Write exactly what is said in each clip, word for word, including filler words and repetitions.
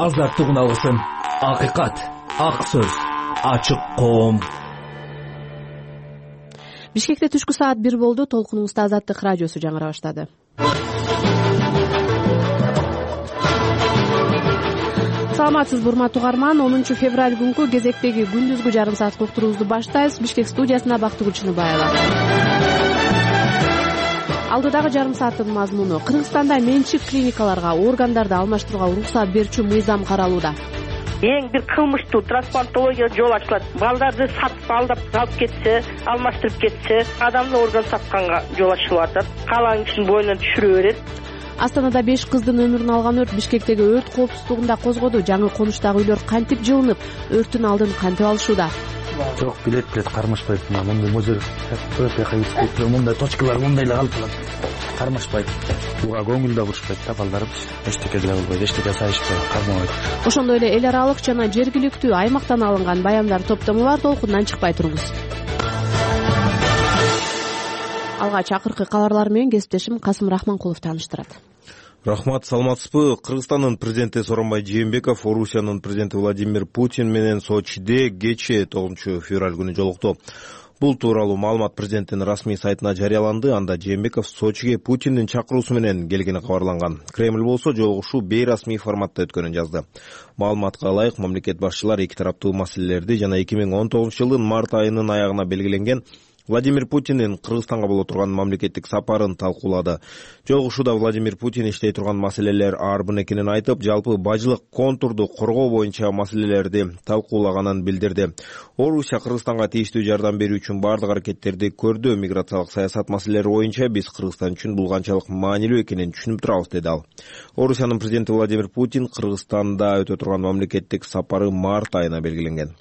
азаттыгын алгысың. Акыйкат, ак сөз, ачык коом. Бишкекте түшкү саат бир болду. Толкунуңузда Азаттык радиосу жаңыра баштады. Саламатсызбы урматтуу угарман. онунчу февраль күнкү кезектеги күндүзгү жарым саат уктуруубузду баштайбыз. Бишкек студиясына Бактыгүл Чыныбаева. Алдыдагы жарым сааттын мазмуну: Кыргызстанда менчик клиникаларга органдарды алмаштырууга уруксат берүүчү мыйзам каралууда. Эң бир кылмыштуу трансплантология жол ачылат. Балдарды сатып алдап алып кетсе, алмаштырып кетсе, адамды орган сатканга жол ачылып атат. Калаң ишин боюнан түшүрө берет. Астанада беш кыздын өмүрүн алган өрт Бишкектеги өрт коопсуздугунда козгоду. Жаңы конуштагы үйлөр кантип жылынып, өрттүн алдын кантип алышууда? Жок, билет билет кармашпайт. Мындай музей өтө кайсы, мындай точкалар мындай эле калып калат. Кармашпайт. Буга көңүл да бурушпайт да, балдарым эчтеке деле кылбайт, эчтеке сайышпайт, кармабайт. Ошондой эле эл аралык жана жергиликтүү аймактан алынган баяндар топтому бар. Толкундан чыкпай туруңуз. Алгач акыркы кабарлар менен кесиптешим Касым Рахманкулов тааныштырат. Рахмат, саламатсызбы? Кыргызстандын президенти Сооронбай Жээнбеков Орусиянын президенти Владимир Путин менен Сочиде кечээ тогузунчу февраль күнү жолукту. Бул тууралуу маалымат президенттин расмий сайтына жарыяланды. Анда Жээнбеков Сочиге Путиндин чакыруусу менен келгени кабарланган. Кремль болсо жолугушуу бейрасмий форматта өткөнүн жазды. Маалыматка ылайык, мамлекет башчылары эки тараптуу маселелерди жана эки миң он тогузунчу жылдын март айынын аягына белгиленген Владимир Путиндин Кыргызстанга боло турган мамлекеттик сапарын талкуулады. Жолугушууда Владимир Путин иштей турган маселелер арбын экенин айтып, жалпы бажылык контурду коргоо боюнча маселелерди талкуулаганын билдирди. Орусия Кыргызстанга тийиштүү жардам берүү үчүн бардык аракеттерди көрдү. Миграциялык саясат маселелери боюнча биз Кыргызстан үчүн бул канчалык маанилүү экенин түшүнүп турабыз, деди ал. Орусиянын президенти Владимир Путин Кыргызстанда өтө турган мамлекеттик сапары март айына белгиленген.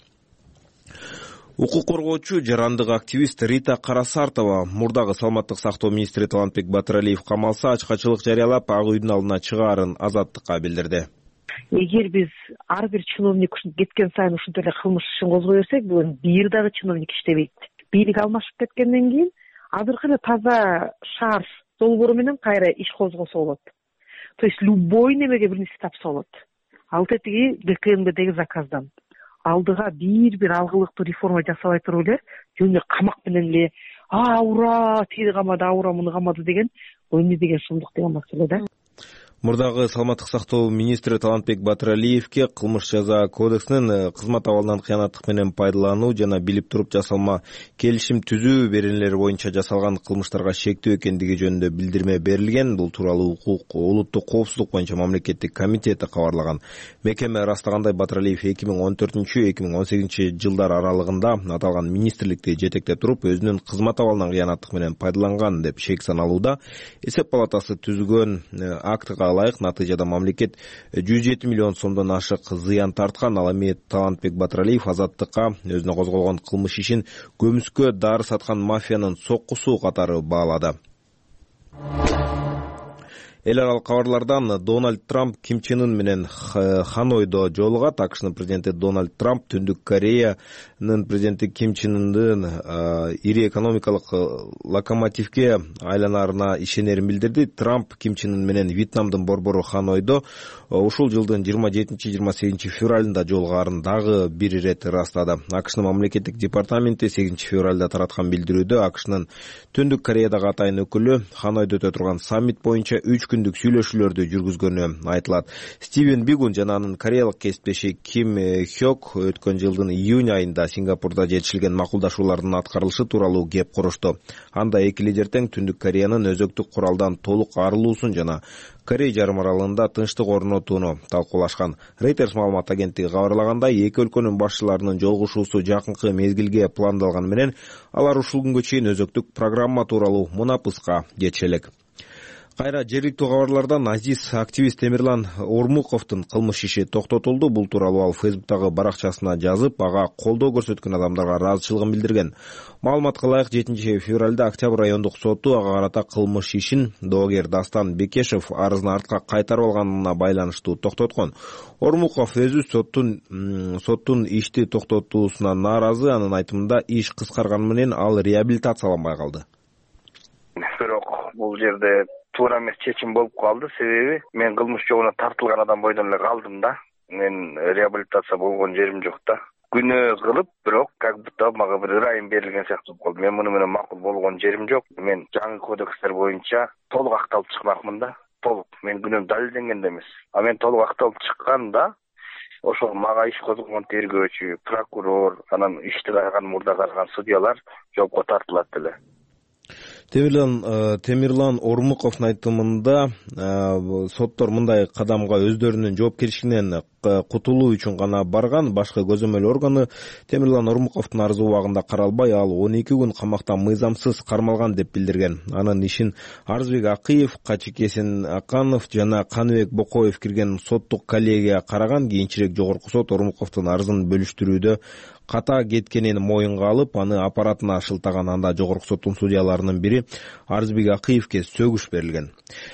Укук коргоочу, жарандык активист Рита Карасартова мурдагы саламаттык сактоо министри Талантбек Батыралиев камалса, ачкачылык жарыялап, Ак үйдүн алдына чыгаарын Азаттыкка билдирди. Эгер биз ар бир чиновник кеткен сайын ушундай эле кылмыш ишин козгой берсек, бул бир дагы чиновник иштебейт. Бийлик алмашып кеткенден кийин азыркы эле таза шаар долбоору менен кайра иш козгосо болот. То есть любой немеге бир нерсе тапса болот. Ал тетиги ГКМБдеги заказдан. Алдыга бир-бир алгылыктуу реформа жасабай туруп эле жөн эле камак менен эле а ура тиги камады, аура муну камады деген эмне деген шумдук деген маселе да. Мурдагы саламаттык сактоо министри Талантбек Батыралиевке кылмыш жаза кодексинин кызмат абалынан кыянаттык менен пайдалануу жана билип туруп жасалма келишим түзүү беренелери боюнча жасалган кылмыштарга шектүү экендиги жөнүндө билдирме берилген. Бул тууралуу укук улуттук коопсуздук боюнча мамлекеттик комитети кабарлаган. Мекеме ырастагандай, Батыралиев эки миң он төртүнчү эки миң он сегизинчи жылдар аралыгында аталган министрликти жетектеп туруп, өзүнүн кызмат абалынан кыянаттык менен пайдаланган деп шек саналууда. Эсеп палатасы түзгөн актыга ылайык натыйжада мамлекет жүз жети миллион сомдон ашык зыян тарткан. Ал эми Талантбек Батыралиев Азаттыкка өзүнө козголгон кылмыш ишин көмүскө дары саткан мафиянын соккусу катары баалады. Эл аралык кабарлардан: Дональд Трамп Ким Чен Ын менен Ханойдо жолугат. АКШнын президенти Дональд Трамп Түндүк Кореянын президенти Ким Чен Ындын ири экономикалык локомотивге айланарына ишенерин билдирди. Трамп Ким Чен Ын менен Вьетнамдын борбору Ханойдо ушул жылдын жыйырма жетинчи жыйырма сегизинчи февралында жолугаарын дагы бир ирет ырастады. АКШнын мамлекеттик департаменти сегизинчи февралда тараткан билдирүүдө АКШнын Түндүк Кореядагы атайын өкүлү Ханойдо өтө турган саммит боюнча үч күндүк сүйлөшүүлөрдү жүргүзгөнү айтылат. Стивен Бигун жана анын кореялык кесиптеши Ким Хёк өткөн жылдын июнь айында Сингапурда жетишилген макулдашуулардын аткарылышы тууралуу кеп курушту. Анда эки лидер тең Түндүк Кореянын өзөктүк куралдан толук арылуусун жана Корей жарым аралында тынчтык орнотууну талкуулашкан. Reuters маалымат агенттиги кабарлагандай, эки өлкөнүн башчыларынын жолугушуусу жакынкы мезгилге пландалганы менен алар ушул күнгө чейин өзөктүк программа тууралуу мунапыска жетише элек. Кайра жергиликтүү кабарлардан: Азиз активист Темирлан Ормуковдун кылмыш иши токтотулду. Бул тууралуу ал Фейсбуктагы баракчасына жазып, ага колдоо көрсөткөн адамдарга ыраазычылыгын билдирген. Маалыматка ылайык, жетинчи февралда Октябрь райондук соту ага карата кылмыш ишин доогер Дастан Бекешев арызын артка кайтарып алганына байланыштуу токтоткон. Ормуков өзү соттун соттун ишти токтотуусуна нааразы. Анын айтымында, иш кыскарганы менен ал реабилитацияланбай калды. Бирок бул жерде туура эмес чечим болуп калды. Себеби мен кылмыш жолуна тартылган адам бойдон эле калдым да. мен реабилитация болгон жерим жок да. Күнөө кылып, бирок как будто мага бир ырайым берилген сыяктуу болду. Мен муну менен макул болгон жерим жок. Мен жаңы кодекстер боюнча толук акталып чыкмакмын да. Толук. Мен күнөөм далилденген да эмес. А мен толук акталып чыкканда ошол мага иш козгогон тергөөчү, прокурор, анан ишти караган, мурда караган судьялар жоопко тартылат эле. Темирлан Темирлан Ормуковдун айтымында соттор мындай кадамга өздөрүнүн жоопкерчилигинен кутулуу үчүн гана барган. Башкы көзөмөл органы Темирлан Ормуковдун арызы убагында каралбай, ал он эки күн камакта мыйзамсыз кармалган деп билдирген. Анын ишин Арызбек Акыев, Качыкесин Аканов жана Каныбек Бокоев кирген соттук коллегия караган. Кийинчерээк жогорку сот Ормуковдун арызын бөлүштүрүүдө ката кеткенин моюнга алып, аны аппаратына шылтаган. Анда жогорку соттун судьяларынын бири Арызбек Акыевке сөгүш берилген.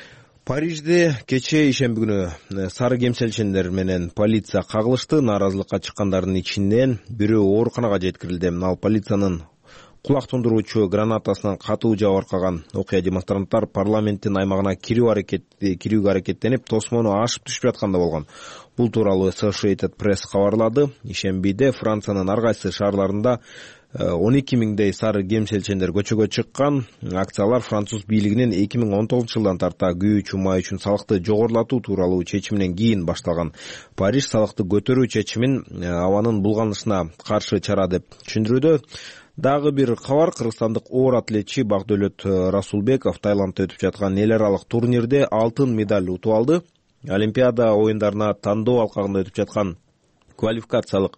Парижде кечээ ишемби күнү сары кемселчендер менен полиция кагылышты. Нааразылыкка чыккандардын ичинен бирөө ооруканага жеткирилди. Ал полициянын кулак тундуруучу гранатасынан катуу жабыркаган. Окуя демонстранттар парламенттин аймагына кирүү аракети кирүүгө аракеттенип, тосмону ашып түшүп жатканда болгон. Бул тууралуу Associated Press кабарлады. Ишембиде Франциянын ар кайсы шаарларында он эки миңдей сары кемселчендер көчөгө чыккан. Акциялар француз бийлигинин эки миң он тогузунчу жылдан тарта күйүүчү май үчүн салыкты жогорулатуу тууралуу чечиминен кийин башталган. Париж салыкты көтөрүү чечимин абанын булганышына каршы чара деп түшүндүрүүдө. Дагы бир кабар: кыргызстандык оор атлетчи Бакдөөлөт Расулбеков Таиландда өтүп жаткан эл аралык турнирде алтын медаль утуп алды. Олимпиада оюндарына тандоо алкагында өтүп жаткан квалификациялык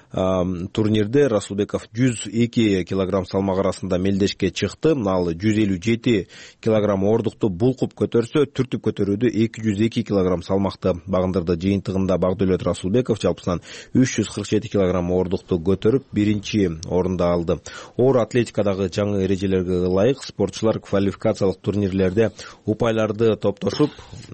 турнирде Расулбеков жүз эки килограмм салмак арасында мелдешке чыкты. Ал жүз элүү жети килограмм ордукту булкуп көтөрсө, түртүп көтөрүүдө эки жүз эки килограмм салмакты багындырды. Жыйынтыгында Бакдөөлөт Расулбеков жалпысынан үч жүз кырк жети килограмм ордукту көтөрүп биринчи орунду алды. Оор атлетикадагы жаңы эрежелерге ылайык спортчулар квалификациялык турнирлерде упайларды топтошуп,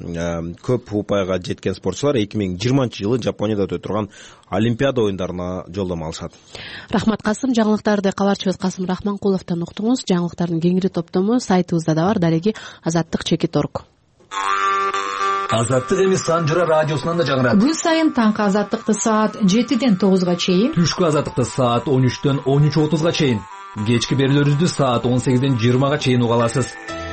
көп упайга жеткен спортчулар эки миң жыйырманчы жылы Жапонияда өтө турган Олимпиада оюндарына жолдомо алышат. Рахмат Касым. Жаңылыктарды кабарчыбыз Касым Рахманкуловдон уктуңуз. Жаңылыктардын кеңири топтому сайтыбызда да бар. Дареги азаттык чекит точка орг. Азаттык эми Санжыра радиосунан да жаңырат. Күн сайын таңкы азаттыкты саат жетиден тогузга чейин, түшкү азаттыкты саат он үчтөн он үч отузга чейин, кечки берүүлөрүбүздү саат он сегизден жыйырмага чейин уга аласыз.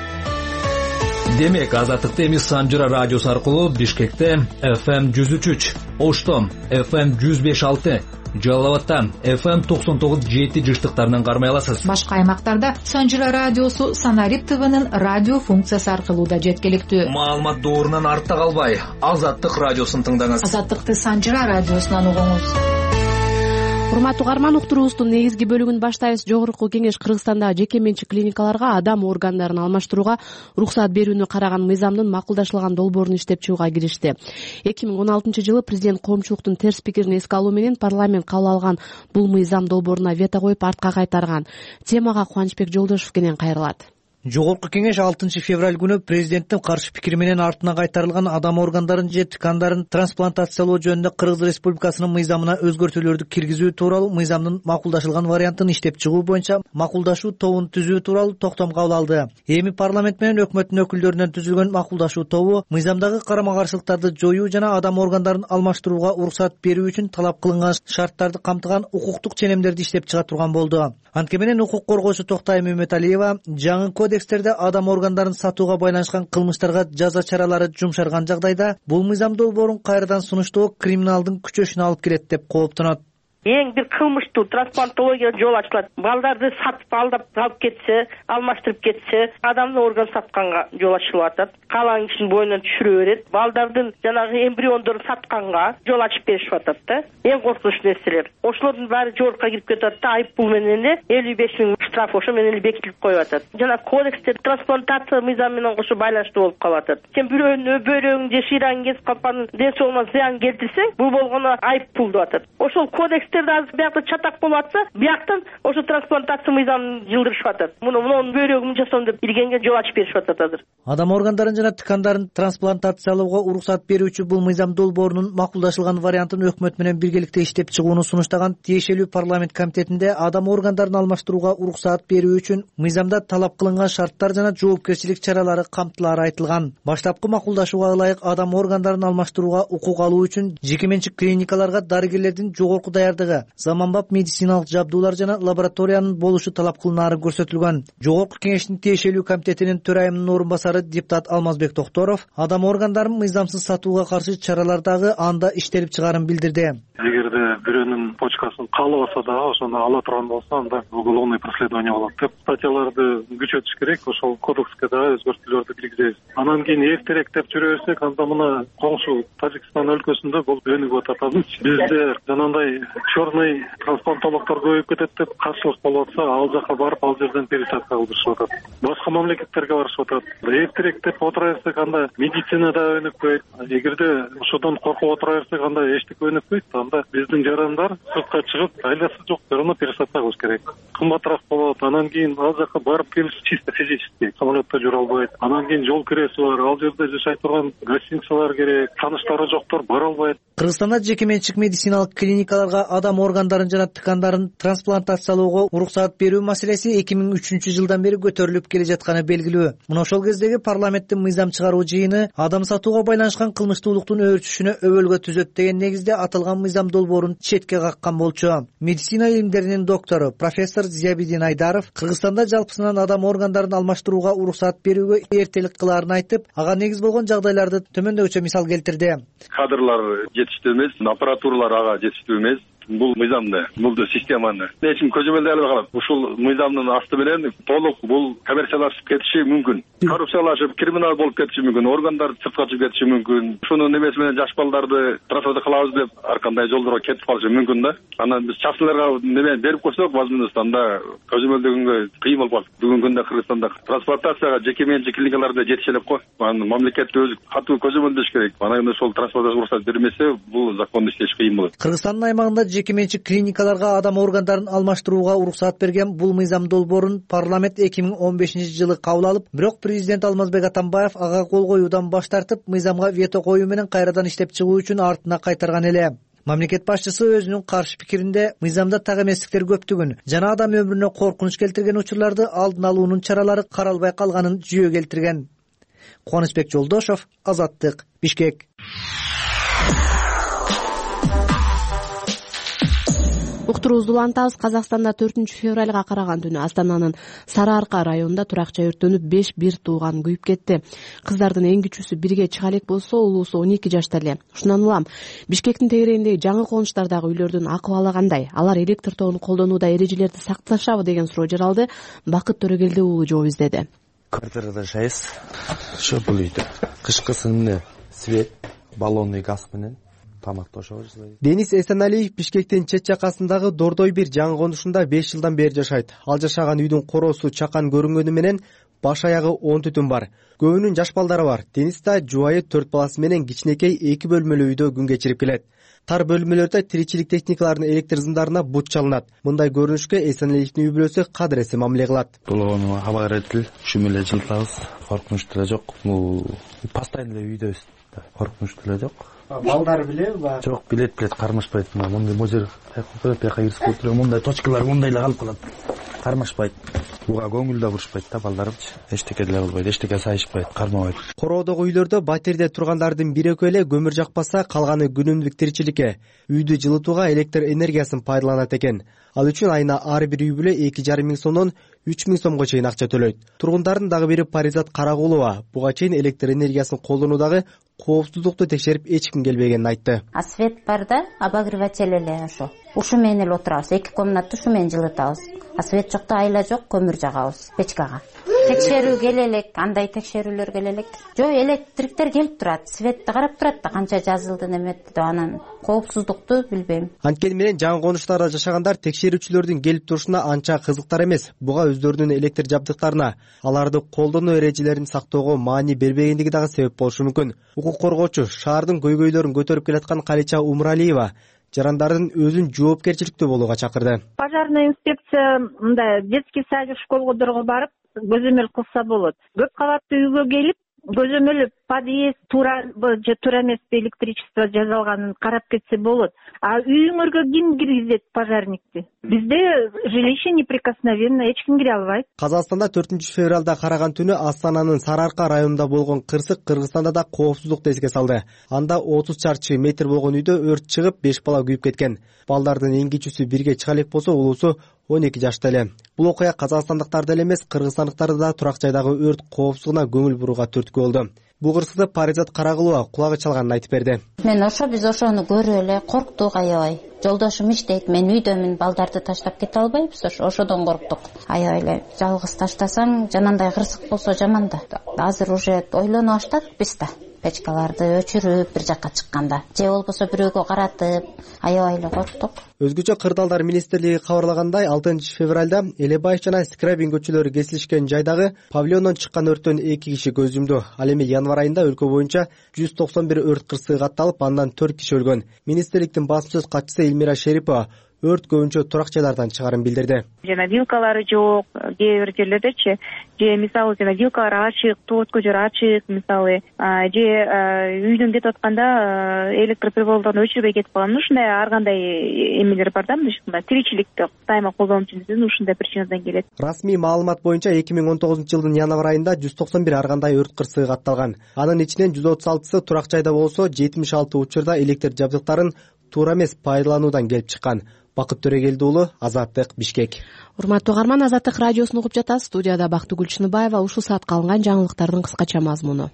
Демек, азаттыкты эми Санжыра радиосу аркылуу Бишкекте эф эм жүз үч үч, Ошто эф эм жүз беш алты, Жалал абадта эф эм токсон тогуз жети жыштыктарынан кармай аласыз. Башка аймактарда Санжыра радиосу Санарип ТВнын радио функциясы аркылуу да жеткиликтүү. Маалымат доорунан артта калбай, Азаттык радиосун тыңдаңыз. Азаттыкты Санжыра радиосунан угуңуз. Урматтуу угарман, уктуруубуздун негизги бөлүгүн баштайбыз. Жогорку кеңеш Кыргызстандагы жеке менчик клиникаларга адам органдарын алмаштырууга уруксат берүүнү караган мыйзамдын макулдашылган долбоорун иштеп чыгууга киришти. эки миң он алтынчы жылы президент коомчулуктун терс пикирин эске алуу менен парламент кабыл алган бул мыйзам долбооруна вето коюп артка кайтарган. Темага Кубанычбек Жолдошев кенен кайрылат. Жогорку кеңеш алтынчы февраль күнү президенттин каршы пикири менен артына кайтарылган адам органдарын же ткандарын трансплантациялоо жөнүндө Кыргыз Республикасынын мыйзамына өзгөртүүлөрдү киргизүү тууралуу мыйзамдын макулдашылган вариантын иштеп чыгуу боюнча макулдашуу тобун түзүү тууралуу токтом кабыл алды. Эми парламент менен өкмөттүн өкүлдөрүнөн түзүлгөн макулдашуу тобу мыйзамдагы карама-каршылыктарды жоюу жана адам органдарын алмаштырууга уруксат берүү үчүн талап кылынган шарттарды камтыган укуктук ченемдерди иштеп чыга турган болду. Анткени менен укук коргоочу Токтай Мөмөталиева жаңы кодекстерде адам органдарын сатууга байланышкан кылмыштарга жаза чаралары жумшарган жагдайда бул мыйзам долбоорун кайрадан сунуштоо криминалдын күчөшүнө алып келет деп кооптонот. Эң бир кылмыштуу трансплантология жол ачылат. Балдарды сатып алдап алып кетсе, алмаштырып кетсе, адамдын орган сатканга жол ачылып атат. Калган кишинин боюнан түшүрө берет. Балдардын жанагы эмбриондорун сатканга жол ачып беришип атат да. Эң коркунучтуу нерселер. Ошолордун баары жорукка кирип кетет да, айып пул менен эле элүү беш миң штраф ошо менен эле бекитилип коюп атат. Жана кодекстер трансплантация мыйзамы менен кошо байланыштуу болуп калып атат. Сен бирөөнүн өбөрөң же шыйраңын кесип калып анын ден соолугуна зыян келтирсең, бул болгону айып пул деп атат. Ошол кодекс кишилерде азыр биякта чатак болуп атса, бияктан ошо трансплантация мыйзамын жылдырышып атат. Муну мунун бөйрөгүн жасоом деп иргенге жол ачып беришип атат азыр. Адам органдарын жана ткандарын трансплантациялоого уруксат берүүчү бул мыйзам долбоорунун макулдашылган вариантын өкмөт менен биргеликте иштеп чыгууну сунуштаган тиешелүү парламент комитетинде адам органдарын алмаштырууга уруксаат берүү үчүн мыйзамда талап кылынган шарттар жана жоопкерчилик чаралары камтылары айтылган. Баштапкы макулдашууга ылайык адам органдарын алмаштырууга укук алуу үчүн жеке менчик клиникаларга дарыгерлердин жогорку даярдыгы, заманбап медициналык жабдуулар жана лабораториянын болушу талап кылынаары көрсөтүлгөн. Жогорку кеңештин тиешелүү комитетинин төрайымынын орун басары депутат Алмазбек Токторов адам органдарын мыйзамсыз сатууга каршы чаралар дагы анда иштелип чыгаарын билдирди. Эгерде бирөөнүн почкасын каалабаса дагы ошону ала турган болсо, анда уголовный преследование болот деп статьяларды күчөтүш керек. Ошол кодекске дагы өзгөртүүлөрдү киргизебиз. Анан кийин эртерээк деп жүрө берсек, анда мына коңшу Тажикстан өлкөсүндө бул өнүгүп атат. Бизде жанагындай черный трансплантологдор көбөйүп кетет деп каршылык болуп атса, ал жака барып, ал жерден пересадка кылдырышып атат. Башка мамлекеттерге барышып атат. Эртерээк деп отура берсек, анда медицина да өнүкпөйт. Эгерде ошодон коркуп отура берсек, анда эчтеке өнүкпөйт. Анда биздин жарандар сыртка чыгып, айласы жок жерде пересадка кылыш керек. Кымбатыраак болот. Анан кийин ал жака барып келиш чисто физически самолетто жүрө албайт. Анан кийин жол киреси бар. Ал жерде жашай турган гостиницалар керек. Тааныштары жоктор бара албайт. Кыргызстанда жеке менчик медициналык клиникаларга адам органдарын жана ткандарын трансплантациялоого уруксаат берүү маселеси эки миң үчүнчү жылдан бери көтөрүлүп келе жатканы белгилүү. Мына ошол кездеги парламенттин мыйзам чыгаруу жыйыны адам сатууга байланышкан кылмыштуулуктун өөрчүшүнө өбөлгө түзөт деген негизде аталган мыйзам долбоорун четке каккан болчу. Медицина илимдеринин доктору профессор Зиябидин Айдаров Кыргызстанда жалпысынан адам органдарын алмаштырууга уруксаат берүүгө эртелик кылаарын айтып, ага негиз болгон жагдайларды төмөндөгүчө мисал келтирди. Кадрлар жетиштүү эмес, аппаратуралар ага жетиштүү эмес. Бул мыйзамды, бул системаны эчим көзөмөлдөй албай калат. Ушул мыйзамдын асты менен толук бул коммерциялашып кетиши мүмкүн. Коррупциялашып, криминал болуп кетиши мүмкүн, органдар сыртка чыгып кетиши мүмкүн. Ушунун немеси менен жаш балдарды трансплантация кылабыз деп ар кандай жолдорго кетип калышы мүмкүн да. Анан биз частныйларга неме берип койсок, возможность анда көзөмөлдөгөнгө кыйын болуп калат. Бүгүнкү күндө Кыргызстанда трансплантацияга жеке менчик клиникаларда жетише элек го. Анан мамлекет өзү катуу көзөмөлдөш керек. Анан ошол трансплантация уруксат бермесе, бул законду иштеш кыйын болот. Кыргызстандын аймагында жеке менчик клиникаларга адам органдарын алмаштырууга уруксаат берген бул мыйзам долбоорун парламент эки миң он бешинчи жылы кабыл алып, бирок президент Алмазбек Атамбаев ага кол коюудан баш тартып, мыйзамга вето коюу менен кайрадан иштеп чыгуу үчүн артына кайтарган эле. Мамлекет башчысы өзүнүн каршы пикиринде мыйзамда так эместиктер көптүгүн жана адам өмүрүнө коркунуч келтирген учурларды алдын алуунун чаралары каралбай калганын жүйө келтирген. Кубанычбек Жолдошов, Азаттык, Бишкек. Уктуруубузду улантабыз. Казакстанда төртүнчү февралга караган түнү Астананын Сары Арка районунда турак жай өрттөнүп, беш бир тууган күйүп кетти. Кыздардын эң кичүүсү бирге чыга элек болсо, улуусу он эки жашта эле. Ушундан улам Бишкектин тегерегиндеги жаңы конуштардагы үйлөрдүн акыбалы кандай? Алар электр тогун колдонууда эрежелерди сакташабы деген суроо жаралды. Бакыт Төрөгелди уулу жооп издеди. Квартирада жайбыз. Ошо бул үйдө кышкысын эмне свет, баллонный газ менен Денис Эсеналиев Бишкектин чет жакасындагы Дордой бир жаңы конушунда беш жылдан бери жашайт. Ал жашаган үйдүн короосу чакан көрүнгөнү менен баш аягы он түтүн бар. Көбүнүн жаш балдары бар. Денис да жубайы төрт баласы менен кичинекей эки бөлмөлүү үйдө күн кечирип келет. Тар бөлмөлөрдө тиричилик техникаларынын электр зымдарына бут чалынат. Мындай көрүнүшкө Эсеналиевдин үй бүлөсү кадыресе мамиле кылат. Бул аба эретил, шүм эле жылтабыз, коркунуч деле жок. Бул постоянно эле үйдөбүз. Коркунуч деле жок. Балдар билеби? Жок, билет билет кармашпайт. Мындай мозер кайрып бияка кирип туруп, мындай точкалар мындай эле калып калат. Кармашпайт. Буга көңүл да бурушпайт да балдарымчы. Эчтеке деле болбойт, эчтеке сайышпайт, кармабайт. Короодогу үйлөрдө батирде тургандардын бир экөө эле көмүр жакпаса, калганы күнүмдүк тиричиликке, үйдү жылытууга электр энергиясын пайдаланат экен. Ал үчүн айына ар бир үй бүлө эки жарым миң сомдон үч миң сомго чейин акча төлөйт. Тургундардын дагы бири Паризат Карагулова буга чейин электр энергиясын колдонуудагы коопсуздукту текшерип эч ким келбегенин айтты. А свет бар да, обогреватель эле ошо. Ушу менен эле отурабыз, эки комнатты ушу менен жылытабыз. А свет жокто айла жок, көмүр жагабыз печкага. Текшерүү келе элек, андай текшерүүлөр келе элек. Жок, электриктер келип турат, светти карап турат да канча жазылды неметти деп, анан коопсуздукту билбейм. Анткени менен жаңы конуштарда жашагандар текшерүүчүлөрдүн келип турушуна анча кызыктар эмес. Буга өздөрүнүн электр жабдыктарына, аларды колдонуу эрежелерин сактоого маани бербегендиги дагы себеп болушу мүмкүн. Укук коргоочу, шаардын көйгөйлөрүн көтөрүп келаткан Калича Умралиева жарандардын өзүн жоопкерчиликтүү болууга чакырды. Пожарный инспекция мындай детский садик, школдорго барып көзөмөл кылса болот. Көп кабаттуу үйгө келип көзөмөл подъезд туура же туура эмес электричество жасалганын карап кетсе болот. А үйүңөргө ким киргизет пожарникти? Бизде жилище неприкосновенно, эч ким кире албайт. Казакстанда төртүнчү февралда караган түнү Астананын Сарыарка районунда болгон кырсык Кыргызстанда да коопсуздукту эске салды. Анда отуз чарчы метр болгон үйдө өрт чыгып, беш бала күйүп кеткен. Балдардын эң кичүүсү бирге чыга элек болсо, улуусу он эки жашта эле. Бул окуя казакстандыктарды эле эмес, кыргызстандыктарды да турак жайдагы өрт коопсуздугуна көңүл бурууга түрткү болду. Бул кырсыкты Паризат Карагулова кулагы чалганын айтып берди. Мен ошо биз ошону көрүп эле корктук аябай. Жолдошум иштейт, мен үйдөмүн, балдарды таштап кете албайбыз, ошодон корктук. Аябай эле жалгыз таштасаң, жанандай кырсык болсо жаман да. Азыр уже ойлоно баштадык биз да. Печкаларды өчүрүп бир жакка чыкканда, же болбосо бирөөгө каратып, аябай эле корктук. Өзгөчө кырдаалдар министрлиги кабарлагандай, алтынчы февралда Элебаев жана Скрабин көчөлөрү кесилишкен жайдагы павильондон чыккан өрттөн эки киши көз жумду. Ал эми январь айында өлкө боюнча жүз токсон бир өрт кырсыгы катталып, андан төрт киши өлгөн. Министрликтин басым сөз катчысы Элмира Шерипова өрт көбүнчө турак жайлардан чыгарын билдирди. Жана вилкалары жок, кээ бир жерлердечи, же мисалы жана вилкалар ачык, тоот көчөр ачык, мисалы, же үйдөн кетип атканда электроприводдорду өчүрбөй кетип калган. Ушундай ар кандай эмелер бар да, мындай тиричиликти дайыма колдонуу үчүн ушундай причинадан келет. Расмий маалымат боюнча эки миң он тогузунчу жылдын январь айында жүз токсон бир ар кандай өрт кырсыгы катталган. Анын ичинен жүз отуз алтысы турак жайда болсо, жетимиш алты учурда электр жабдыктарын туура эмес пайдалануудан келип чыккан. Бакыт Төрегелди уулу, Азаттык, Бишкек. Урматтуу угарман, Азаттык радиосун угуп жатасыз. Студияда Бактыгүл Чыныбаева. Ушул саатка алынган жаңылыктардын кыскача мазмуну.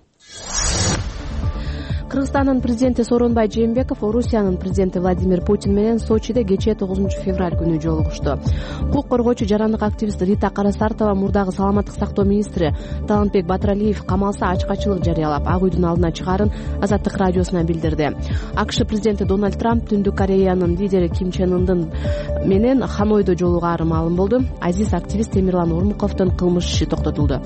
Кыргызстандын президенти Сооронбай Жээнбеков Орусиянын президенти Владимир Путин менен Сочиде кечээ тогузунчу февраль күнү жолугушту. Укук коргоочу жарандык активист Рита Карасартова мурдагы саламаттык сактоо министри Талантбек Батыралиев камалса ачкачылык жарыялап, ак үйдүн алдына чыгаарын Азаттык радиосуна билдирди. АКШ президенти Дональд Трамп Түндүк Кореянын лидери Ким Чен Ындын менен Ханойдо жолугаары маалым болду. Азиз активист Темирлан Ормуковдун кылмыш иши токтотулду.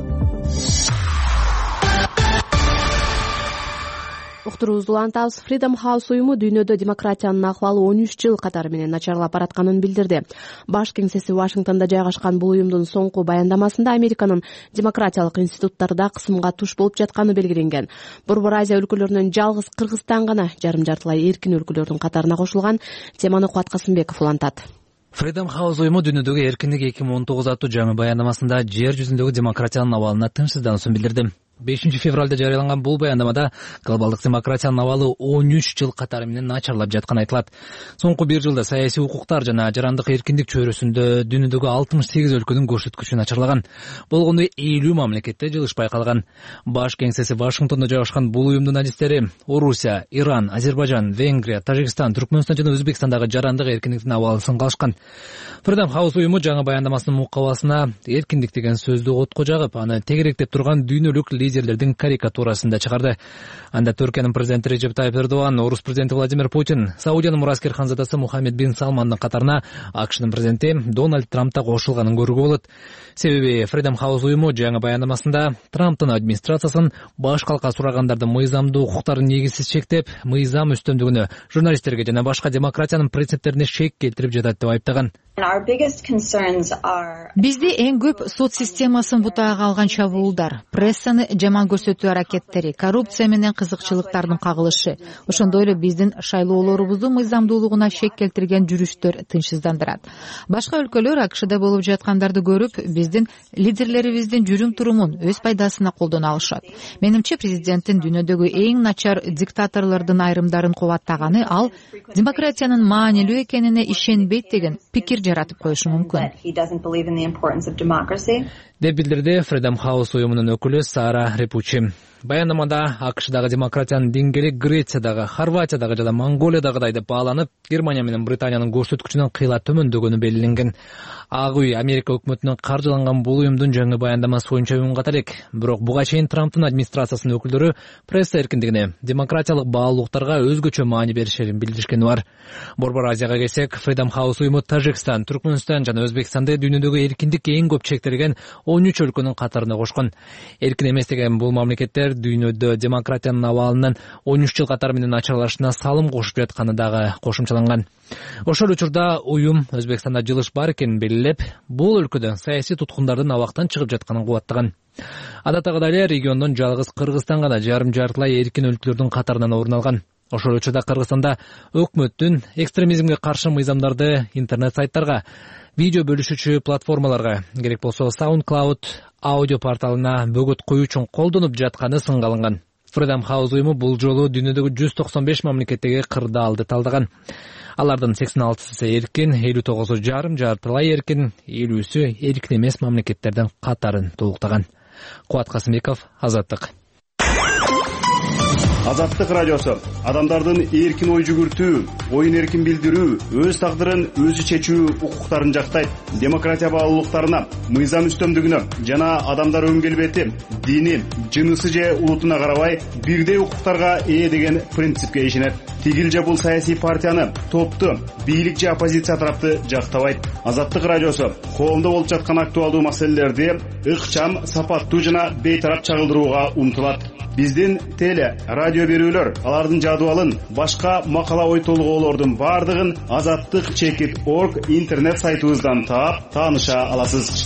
Уктуруубузду улантабыз. Freedom House уюму дүйнөдө демократиянын акыбалы он үч жыл катары менен начарлап баратканын билдирди. Баш кеңсеси Вашингтондо жайгашкан бул уюмдун соңку баяндамасында Американын демократиялык институттарда кысымга туш болуп жатканы белгиленген. Борбор Азия өлкөлөрүнөн жалгыз Кыргызстан гана жарым жартылай эркин өлкөлөрдүн катарына кошулган. Теманы Кубат Касымбеков улантат. Freedom House уюму дүйнөдөгү эркиндик эки миң он тогуз аттуу жаңы баяндамасында жер жүзүндөгү демократиянын абалына тынчсыздануусун билдирди. бешинчи февралда жарыяланган бул баяндамада глобалдык демократиянын абалы он үч жыл катары менен начарлап жатканы айтылат. Соңку бир жылда саясий укуктар жана жарандык эркиндик чөйрөсүндө дүйнөдөгү алтымыш сегиз өлкөнүн көрсөткүчү начарлаган. Болгондой элүү мамлекетте жылыш байкалган. Баш кеңсеси Вашингтондо жайгашкан бул уюмдун адистери Орусия, Иран, Азербайжан, Венгрия, Тажикстан, Түркмөнстан жана Өзбекстандагы жарандык эркиндиктин абалын сынгалышкан. Freedom House уюму жаңы баяндамасынын мукабасына эркиндик деген сөздү отко жагып, аны тегеректеп турган дүйнөлүк лидерлердин карикатурасын да чыгарды. Анда Түркиянын президенти Режеп Тайып Эрдоган, Орус президенти Владимир Путин, Саудиянын мураскер ханзадасы Мухаммед бин Салмандын катарына АКШнын президенти Дональд Трамп да кошулганын көрүүгө болот. Себеби Freedom House уюму жаңы баяндамасында Трамптын администрациясын баш калка сурагандардын мыйзамдуу укуктарын негизсиз чектеп, мыйзам үстөмдүгүнө, журналисттерге жана башка демократиянын принциптерине шек келтирип жатат деп айыптаган. Бизди эң көп сот системасын бутаага алган чабуулдар, прессаны жаман көрсөтүү аракеттери, коррупция менен кызыкчылыктардын кагылышы, ошондой эле биздин шайлоолорубуздун мыйзамдуулугуна шек келтирген жүрүштөр тынчсыздандырат. Башка өлкөлөр АКШда болуп жаткандарды көрүп, биздин лидерлерибиздин жүрүм-турумун өз пайдасына колдоно алышат. Менимче президенттин дүйнөдөгү эң начар диктаторлордун айрымдарын кубаттаганы ал демократиянын маанилүү экенине ишенбейт деген пикир жаратып коюшу мүмкүн деп билдирди Freedom House уюмунун өкүлү Сара Репучи. Баяндамада АКШдагы демократиянын деңгээли Грециядагы, Хорватиядагы жана Монголиядагыдай деп бааланып, Германия менен Британиянын көрсөткүчүнөн кыйла төмөндөгөнү белгиленген. Ак үй Америка өкмөтүнүн каржыланган бул уюмдун жаңы баяндамасы боюнча уюм ката элек. Бирок буга чейин Трамптын администрациясынын өкүлдөрү пресса эркиндигине, демократиялык баалуулуктарга өзгөчө маани беришерин билдиришкени бар. Борбор Азияга келсек, Freedom House уюму Тажикстан, Түркмөнстан жана Өзбекстанды дүйнөдөгү эркиндик эң көп чектелген он үч өлкөнүн катарына кошкон. Эркин эмес деген деген бул мамлекеттер дүйнөдө демократиянын абалынын он үч жыл катары менен ачарлашына салым кошуп жатканы дагы кошумчаланган. Ошол учурда уюм Өзбекстанда жылыш бар экенин белгилеп, бул өлкөдө саясий туткундардын абактан чыгып жатканын кубаттаган. Адаттагыдай эле региондон жалгыз Кыргызстан гана жарым жартылай эркин өлкөлөрдүн катарынан орун алган. Ошол учурда Кыргызстанда өкмөттүн экстремизмге каршы мыйзамдарды интернет сайттарга, видео бөлүшүүчү платформаларга, керек болсо SoundCloud аудио порталына бөгөт коюу үчүн колдонуп жатканы сынга алынган. Freedom House уюму бул жолу дүйнөдөгү жүз токсон беш мамлекеттеги кырдаалды талдаган. Алардын сексен алтысы эркин, элүү тогузу жарым жартылай эркин, элүүсү эркин эмес мамлекеттердин катарын толуктаган. Кубат Касымбеков, Азаттык. Азаттык радиосу адамдардын эркин ой жүгүртүү, оюн эркин билдирүү, өз тагдырын өзү чечүү укуктарын жактайт. Демократия баалуулуктарына, мыйзам үстөмдүгүнө жана адамдар өн келбети, дини, жынысы же улутуна карабай бирдей укуктарга ээ деген принципке ишенет. Тигил же бул саясий партияны, топту, бийлик же оппозиция тарапты жактабайт. Азаттык радиосу коомдо болуп жаткан актуалдуу маселелерди ыкчам, сапаттуу жана бейтарап чагылдырууга умтулат. Биздин теле, радио берүүлөр, алардын жадыбалын, башка макала ой толгоолордун бардыгын азаттык чекит точка орг интернет сайтыбыздан таап, тааныша аласыз.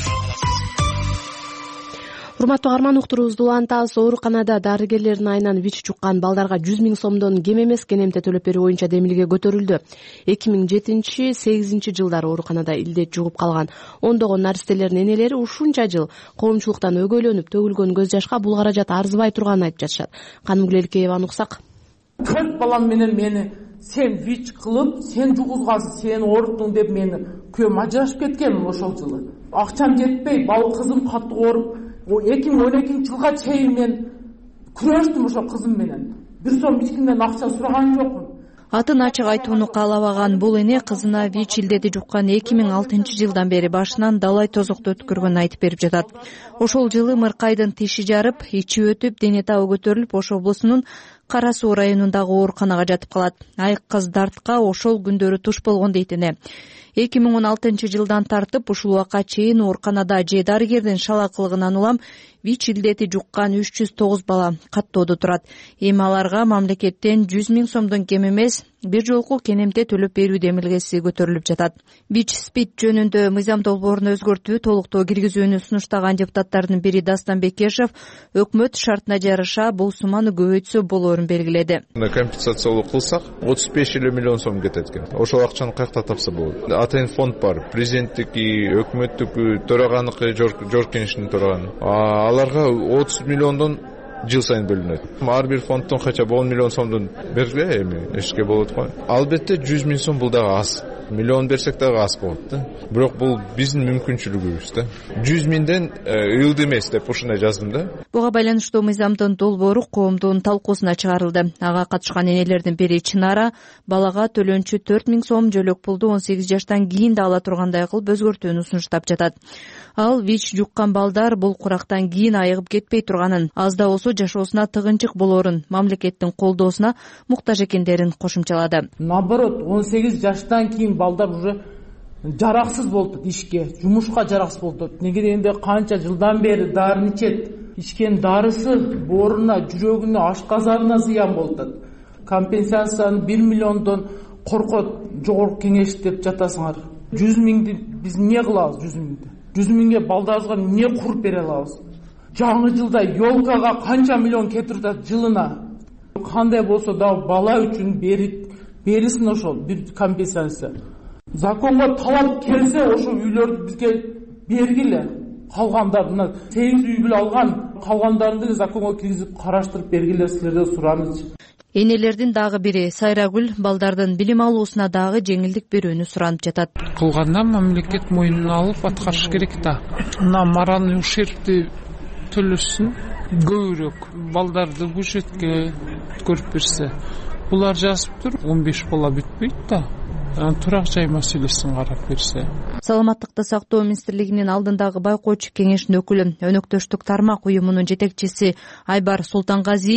Урматтуу каарман, уктуруубузду улантабыз. Ооруканада дарыгерлердин айынан ВИЧ жуккан балдарга жүз миң сомдон кем эмес кенемте төлөп берүү боюнча демилге көтөрүлдү. эки миң жетинчи сегизинчи жылдары ооруканада илдет жугуп калган ондогон наристелердин энелери ушунча жыл коомчулуктан өгөйлөнүп төгүлгөн көз жашка бул каражат арзыбай турганын айтып жатышат. Канымгүл Элкееваны уксак. Төрт балам менен мени сен ВИЧ кылып, сен жугузгансың, сен ооруттуң деп мени күйөөм ажырашып кеткен ошол жылы. Акчам жетпей, бал кызым катты ооруп, эки миң он экинчи жылга чейин мен күрөштүм ошол кызым менен. Бир сом эч кимден акча сураган жокмун. Атын ачык айтууну каалабаган бул эне кызына ВИЧ илдети жуккан эки миң алтынчы жылдан бери башынан далай тозокту өткөргөнүн айтып берип жатат. Ошол жылы мыркайдын тиши жарып, ичи өтүп, дене табы көтөрүлүп, Ош облусунун Кара Суу районундагы ооруканага жатып калат. Айык кыз дартка ошол күндөрү туш болгон дейт эне. эки миң он алтынчы жылдан тартып ушул убакка чейин ооруканада же дарыгердин шалакылыгынан улам ВИЧ илдети жуккан үч жүз тогуз бала каттоодо турат. Эми аларга мамлекеттен жүз миң сомдон кем эмес бир жолку кенемте төлөп берүү демилгеси көтөрүлүп жатат. ВИЧ СПИД жөнүндө мыйзам долбоорун өзгөртүү, толуктоо киргизүүнү сунуштаган депутаттардын бири Дастан Бекешев өкмөт шартына жараша бул сумманы көбөйтсө болоорун белгиледи. Компенсациялуу кылсак отуз беш элүү миллион сом кетет экен. Ошол акчаны каякта тапса болот. Атайын фонд бар. Президенттики, өкмөттүкү, төраганыкы, жор кеңешинин төраганы. Аларга отуз миллиондон жыл сайын бөлүнөт. Ар бир фонддон кача он миллион сомдон бергиле, эми эшке болот го. Албетте жүз миң сом бул дагы аз. Миллион берсек дагы аз болот да. Бирок бул биздин мүмкүнчүлүгүбүз да. жүз миңден ылды эмес деп ушундай жаздым да. Буга байланыштуу мыйзамдын долбоору коомдун талкуусуна чыгарылды. Ага катышкан энелердин бири Чынара балага төлөнчү төрт миң сом жөлөк пулду он сегиз жаштан кийин да ала тургандай кылып өзгөртүүнү сунуштап жатат. Ал ВИЧ жуккан балдар бул курактан кийин айыгып кетпей турганын, аз да болсо жашоосуна тыгынчык болоорун, мамлекеттин колдоосуна муктаж экендерин кошумчалады. Наоборот, он сегиз жаштан кийин балдар уже жараксыз болду ишке, жумушка жараксыз болду. Неге дегенде канча жылдан бери дарыны ичет. Ичкен дарысы бооруна, жүрөгүнө, ашказанына зыян болду. Компенсацияны бир миллиондон коркот жогорку кеңеш деп жатасыңар. жүз миңди биз эмне кылабыз? жүз миңди жүз миңге балдарыбызга эмне куруп бере алабыз? Жаңы жылда ёлкага канча миллион кетип жатат жылына. Кандай болсо да бала үчүн берилсин ошол бир компенсация. Законго талап келсе ошол үйлөрдү бизге бергиле. Калгандар мына сегиз үй бүлө алган, калгандарын законго киргизип караштырып бергиле, силерден сурамыз. Энелердин дагы бири Сайрагүл балдардын билим алуусуна дагы жеңилдик берүүнү суранып жатат. Кылганда мамлекет мойнуна алып аткарыш керек да. Мына моральный ущербти төлөсүн, көбүрөөк балдарды бюджетке көрүп берсе. Булар жазып тур, он беш бала бүтпөйт да. Турак жай маселесин карап берсе. Саламаттыкты сактоо министрлигинин алдындагы байкоочу кеңешинин өкүлү, өнөктөштүк тармак уюмунун жетекчиси Айбар Султангазиев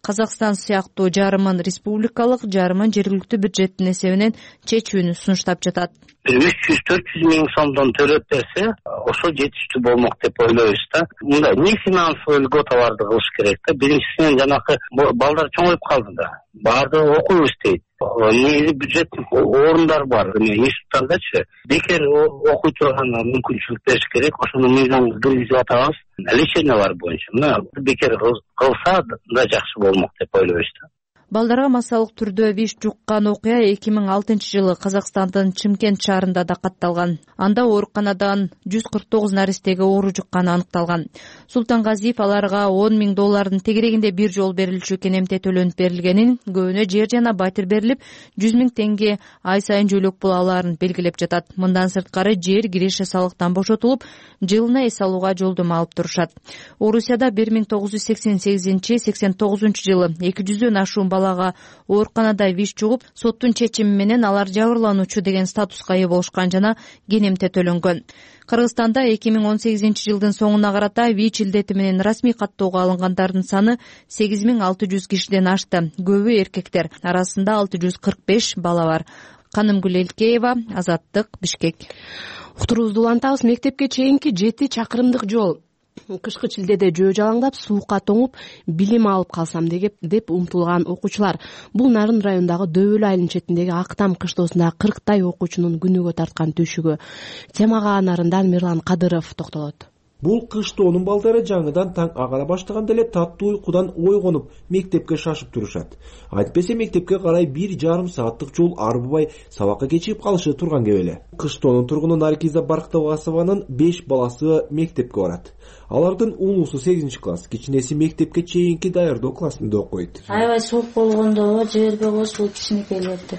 Казакстан сыяктуу жарымын республикалык, жарымын жергиликтүү бюджеттин эсебинен чечүүнү сунуштап жатат. үч жүз төрт жүз миң сомдон төлөп берсе, ошо жетиштүү болмок деп ойлойбуз да. Мындай не финансовый льготаларды кылыш керек да. Биринчисинен жанакы балдар чоңоюп калды да. Баардыгы окуй иштейт. Негизи бюджет орундар бар, институттардачы. Бекер окуй турган мүмкүнчүлүк бериш керек. Ошону мыйзамды киргизип атабыз. Лечениялар боюнча. Мына бекер кылса да жакшы болмок деп ойлойбуз да. Балдарга массалык түрдө виш жуккан окуя эки миң алтынчы жылы Казакстандын Чымкент шаарында да катталган. Анда ооруканадан жүз кырк тогуз наристеге оору жукканы аныкталган. Султангазиев аларга он миң доллардын тегерегинде бир жолу берилчү кенемте төлөнүп берилгенин, көбүнө жер жана батир берилип, жүз миң теңге ай сайын жөлөк пул алаарын белгилеп жатат. Мындан сырткары жер киреше салыктан бошотулуп, жылына эс алууга жолдомо алып турушат. Орусияда бир миң тогуз жүз сексен сегизинчи сексен тогузунчу жылы эки жүздөн ашуун балага ооруканада виш жугуп, соттун чечими менен алар жабырлануучу деген статуска ээ болушкан жана кенемте төлөнгөн. Кыргызстанда эки миң он сегизинчи жылдын соңуна карата ВИЧ илдети менен расмий каттоого алынгандардын саны сегиз миң алты жүз кишиден ашты. Көбү эркектер, арасында алты жүз кырк беш бала бар. Канымгүл Элкеева, Азаттык, Бишкек. Уктуруубузду улантабыз. Мектепке чейинки жети чакырымдык жол кышкы чилдеде жөө жалаңдап, суукка тоңуп, билим алып калсам деп умтулган окуучулар. Бул Нарын районундагы Дөбөл айылынын четиндеги Актам кыштоосундагы кырктай окуучунун күнүгө тарткан түшүгү. Темага Нарындан Мирлан Кадыров токтолот. Бул кыштоонун балдары жаңыдан таң агара баштаганда эле таттуу уйкудан ойгонуп, мектепке шашып турушат. Айтпесе мектепке карай бир жарым сааттык жол арбыбай сабакка кечигип калышы турган кеп эле. Кыштоонун тургуну Наркиза Барктабасованын беш баласы мектепке барат. Алардын улуусу сегизинчи класс, кичинеси мектепке чейинки даярдоо классында окуйт. Аябай суук болгондо жибербей ушул кичинекейлерди.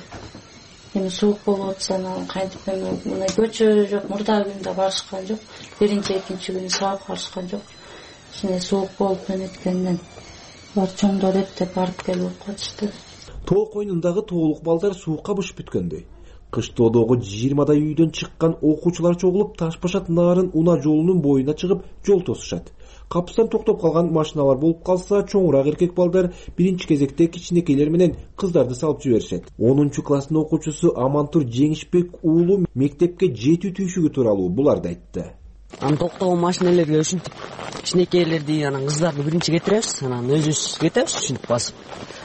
Эми суук болуп атса, кантип эми мына көчө жок, мурда күндө барышкан жок. Биринчи, экинчи күнү сабак барышкан жок. Кичине суук болуп өнөткөндөн бар чоңдор эптеп барып келип окуп атышты. Тоо койнундагы тоолук балдар суукка бышып бүткөндөй. Кыштоодогу жыйырмадай үйдөн чыккан окуучулар чогулуп, Таш-Башат Нарын унаа жолунун боюна чыгып, жол тосушат. Капыстан токтоп калган машиналар болуп калса, чоңураак эркек балдар биринчи кезекте кичинекейлер менен кыздарды салып жиберишет. онунчу класстын окуучусу Амантур Жеңишбек уулу мектепке жетүү түйшүгү тууралуу буларды айтты. Аны токтогон машинелерге ушинтип кичинекейлерди, анан кыздарды биринчи кетиребиз, анан өзүбүз кетебиз ушинтип басып.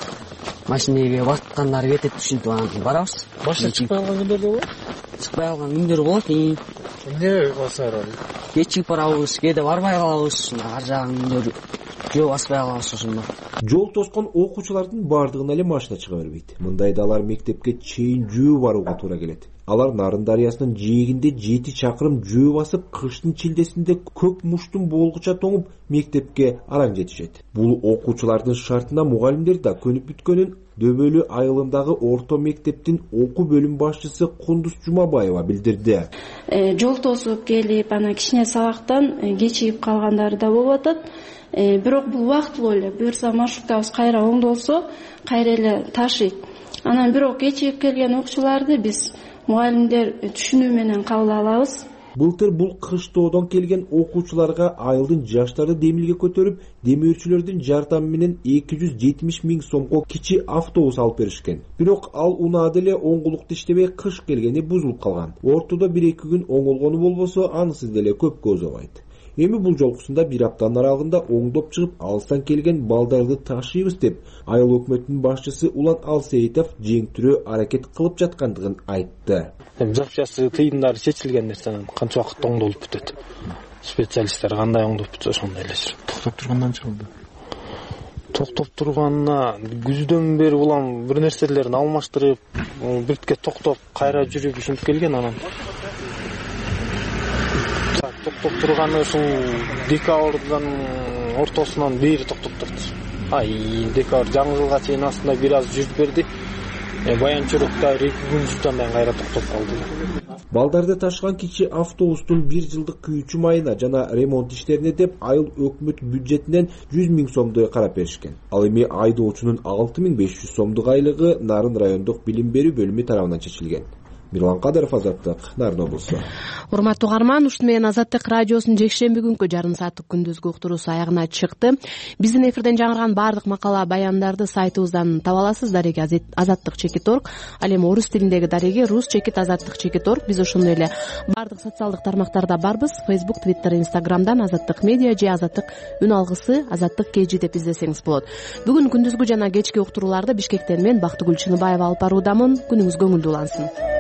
Машинеге баскандары кетет, ушинтип анан барабыз. Башка чыкпай калган күндөр да болот? Чыкпай калган күндөр болот. Эмне басары? Кечип барабыз, кээде барбай калабыз, ар жагын күндөр жөө баспай калабыз ошондо. Жол тоскон окуучулардын бардыгына эле машина чыга бербейт. Мындайда алар мектепке чейин жөө барууга туура келет. Алар Нарын дарыясынын жээгинде жети чакырым жөө басып, кыштын чилдесинде көк муштун болгуча тоңуп, мектепке араң жетишет. Бул окуучулардын шартына мугалимдер да көнүп бүткөнүн Дөбөлү айылындагы орто мектептин окуу бөлүм башчысы Кундуз Жумабаева билдирди. Жол тосуп келип, анан кичине сабактан кечигип калгандары да болуп атат. Бирок бул убактылуу эле. Буюрса маршруттабыз кайра оңдолсо, кайра эле ташыйт. Анан бирок кечигип келген окуучуларды биз мугалимдер түшүнүү менен кабыл алабыз. Былтыр бул кыштоодон келген окуучуларга айылдын жаштары демилге көтөрүп, демөөрчүлөрдүн жардамы менен эки жүз жетимиш миң сомго кичи автобус алып беришкен. Бирок ал унаада эле оңгулукта иштебей, кыш келгени бузулуп калган. Ортодо бир-эки күн оңолгону болбосо, анысы деле көпкө узабайт. Эми бул жолкусунда бир аптанын аралыгында оңдоп чыгып, алыстан келген балдарды ташыйбыз деп, айыл өкмөтүнүн башчысы Улан Алсеитов жеңтүрөө аракет кылып жаткандыгын айтты. Жапчасы тыйымдары чечилген нерсенен канча убакытта оңдолуп бүтөт. Специалисттер кандай оңдоп бүтсө ошондой эле жүрөт. Токтоп тургандан чыгылды. Токтоп турганына күздөн бери улам бир нерселерин алмаштырып, биртке токтоп, кайра жүрүп ушинтип келген анан. Токтоп турганы ушул декабрдын ортосунан бери токтоп турду. Ай, декабрь жаңы жылга чейин астында бир аз жүрүп берди. Баян Чурукта эки күн жүргөндөн кайра токтоп калды. Балдарды ташыган кичи автобустун бир жылдык күйүүчү майына жана ремонт иштерине деп айыл өкмөт бюджетинен жүз миң сомдой карап беришкен. Ал эми айдоочунун алты миң беш жүз сомдук айлыгы Нарын райондук билим берүү бөлүмү тарабынан чечилген. Мирлан Кадыров, Азаттык, Нарын облусу. Урматтуу угарман, ушуну менен Азаттык радиосунун жекшемби күнкү жарым сааттык күндүзгү уктуруусу аягына чыкты. Биздин эфирден жаңырган баардык макала баяндарды сайтыбыздан таба аласыз. Дареги азаттык чекит орг. Ал эми орус тилиндеги дареги рус чекит азаттык чекит орг. Биз ошондой эле баардык социалдык тармактарда барбыз. Facebook, Twitter, Instagram'дан Азаттык медиа же Азаттык үн алгысы, Азаттык кж деп издесеңиз болот. Бүгүн күндүзгү жана кечки уктурууларды Бишкектен мен Бактыгүл Чыныбаева алып баруудамын. Күнүңүз көңүлдүү улансын.